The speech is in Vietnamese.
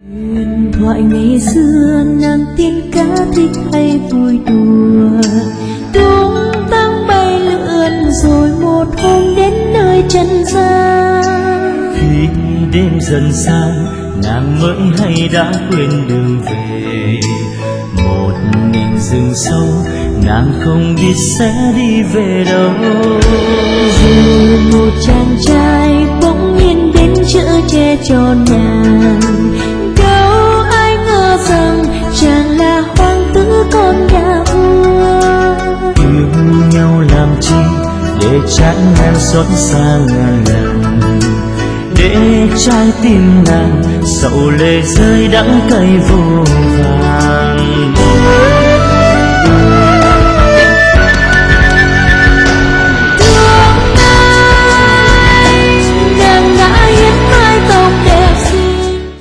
Huyền thoại ngày xưa nàng tiên cá thích hay vui đùa, tung tăng bay lượn rồi một hôm đến nơi trần gian. Khi đêm dần sang nàng mới hay đã quên đường về, một mình rừng sâu nàng không biết sẽ đi về đâu. Rồi một chàng trai bỗng nhiên đến chở che cho nàng, đâu ai ngờ rằng chàng là hoàng tử con nhà vua. Yêu nhau làm chi để chán ngàn xót xa ngàn lần, để trái tim nàng sầu lệ rơi đắng cay vô vàn.